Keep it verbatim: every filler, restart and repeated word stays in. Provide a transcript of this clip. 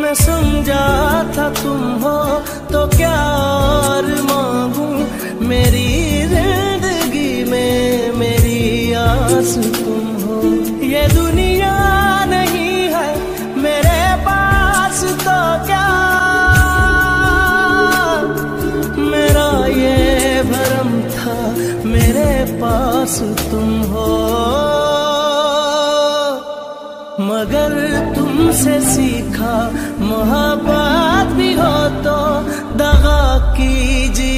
मैं समझा था तुम हो तो क्या और मांगू, मेरी जिंदगी में मेरी आस तुम हो। ये दुनिया नहीं है मेरे पास तो क्या, मेरा ये भरम था मेरे पास तुम हो। मगर तुमसे सीखा मोहब्बत भी हो तो दगा कीजिए